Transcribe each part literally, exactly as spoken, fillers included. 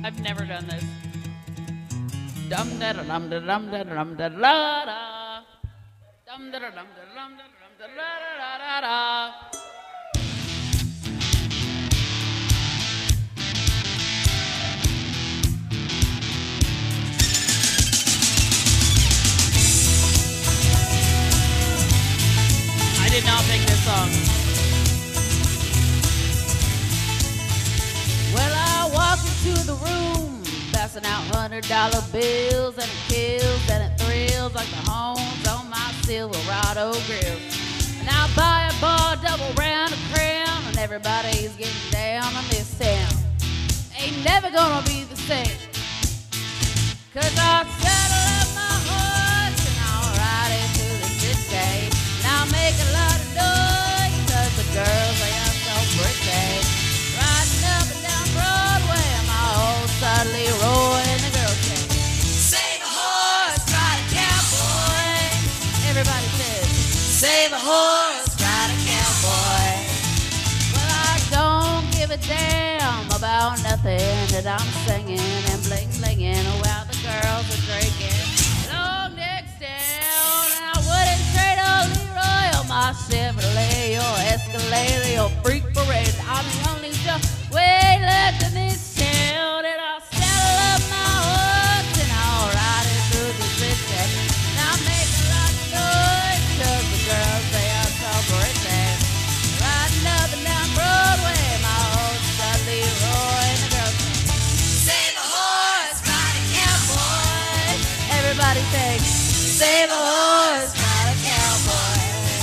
I've never done this. Dum da da dum da dum da dum da da da. Dum da da dum da dum da dum da da da da. I did not pick this song. Well, I walk into the room, passing out hundred dollar bills, and it kills and it thrills like the horns on my Silverado grill. And I buy a bar, double round of crown, and everybody's getting down on this town. Ain't never gonna be the same, 'cause I saddle up my horse and I'll ride into the city. And I'll make a lot of noise 'cause the girls, they are so pretty. Riding up and down Broadway, my old son Leroy, and the girls say, save a horse, ride a cowboy. Everybody says, save a horse, ride a cowboy. Well, I don't give a damn about nothing that I'm singing and bling blinging while the girls are drinking long necks down. And I wouldn't trade old Leroy or my Chevrolet or Escalade or Freak Parade. I'm the only just way left in this town. And I'll saddle up my horse and I'll ride it through the city. And I'll make a lot of noise 'cause the girls, they are so pretty. Riding up and down Broadway, my old son Leroy, and the girls say, save a horse, ride a cowboy. Everybody say, save a horse, ride a cowboy.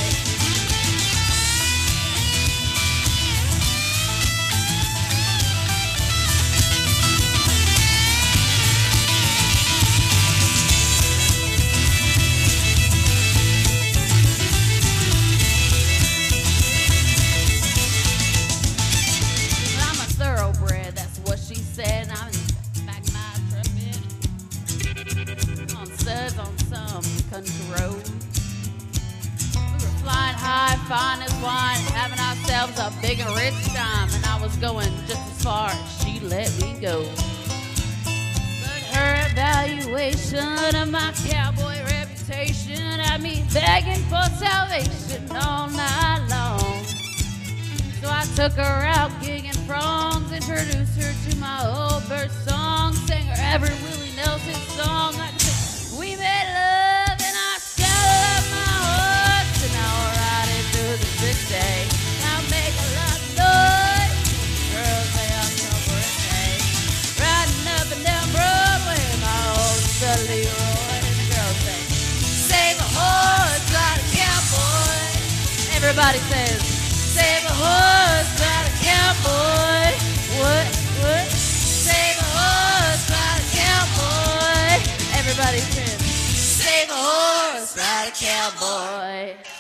Said I'm back my trumpet on suds on some country road. We were flying high, fine as wine, having ourselves a big and rich time, and I was going just as far as she let me go. But her evaluation of my cowboy reputation had me begging for salvation all night long. So I took her out gigging frongs, introduced her to my old bird song, sang her every Willie Nelson song. I said, we made love and I saddled up my horse and I'll ride it through the city. I'll make a lot of noise, girls, they are so pretty. Riding up and down Broadway, my old son Leroy, and the girls say, save a horse, ride a cowboy. Everybody says, save a horse, ride a cowboy. What, what? Save a horse, ride a cowboy. Everybody says, save a horse, ride a cowboy.